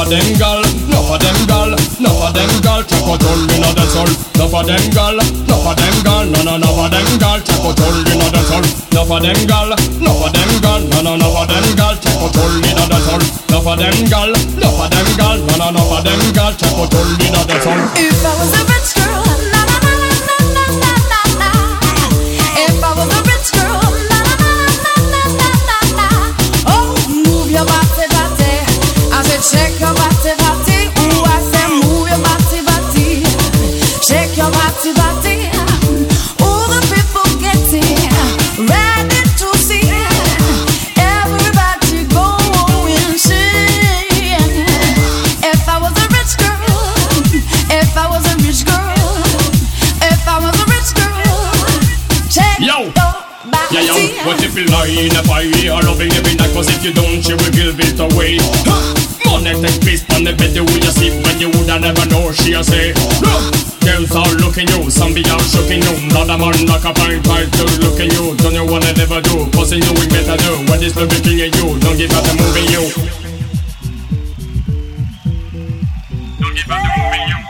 them gal, enough of them gal, enough of them gal, check out all in the soul. Enough of them gal, enough of them gal, no enough of them gal, check out all in the soul. Enough of them gal, enough of them gal, no enough of them gal, check out all in the soul. Enough of them gal, enough of them gal, no enough of them gal, check out all in the soul. If I was a rich girl, na na na na na na na na. If I was a rich girl, na na na na na na na. Oh, move your body, body. I said shake your body, body. Ooh, I said move your body, body. Shake your body, body. All the people getting ready to see everybody going sing. If I was a rich girl, if I was a rich girl, if I was a rich girl, shake your body. Yeah, yo, what if you lie in a fire? You're loving every night, cause if you don't, she will give it away. Money take place on the bed, will you sleep when you woulda never know, she'll say. Girls are looking you, some be out shooking you. Not a man like a pint try to look at you. Don't you wanna never do, cause you we better do. When this love looking at you, don't give up the moving you. Don't give up the moving you.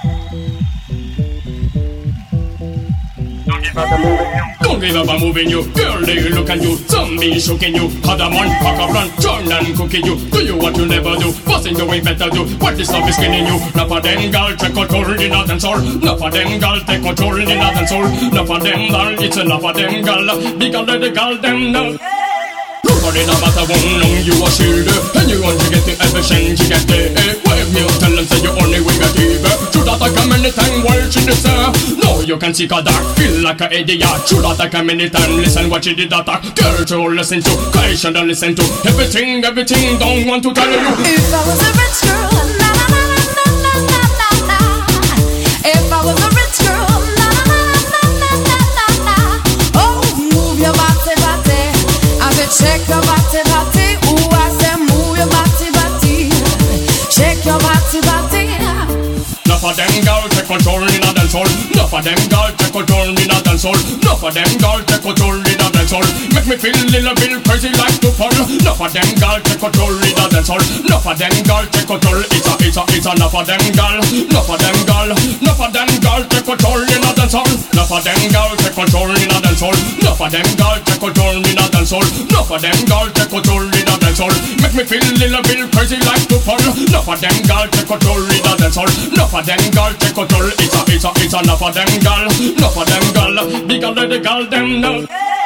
Don't give up the moving you. Don't give up a moving you. Girl, they look at you. Some be shooking you. Other man pack a run, turn and cooking you. Do you what you never do? Busting the way better do. What this love is skinning you. Enough of them gal take control in the dance hall. Enough of them gal take control in the dance hall. Enough of them gal, it's enough of them gal. Because the gal them know. Nobody no matter how long you are shield. And you want to get the everything you get the wave me tell them say you only will get even. Should that I come anytime while she this no, you can see a dark, feel like a idiot. Should that I come anytime, listen what she did attack. Girl to listen to, I should listen to everything, don't want to tell you. If I was a rich girl, na na na na na na na na. If I was a rich girl, na na na na na na na. Oh, move your body, body. I said shake your body, body. Ooh, I said move your body, body. Shake your body, body. Enough of them gal take control in a dance hall. Enough of them gal take control in a dance hall. Enough of them gal take control in a dance hall. Make me feel a little bit crazy like to fall. Enough of them gal take control in a dance hall. Enough of them gal take control. It's enough of them gal. Enough of them gal. Enough of them gal take control in a dance hall. Enough of them gal take control in a dance hall. Enough of them gal take control in a dance hall. Enough of them gal take control in a dance hall. Make me feel a little bit crazy like to fall. Enough of them gal take control in a dance hall. Enough of them gal take control. It's enough of them gal. Enough of them gal. Because the gal them know.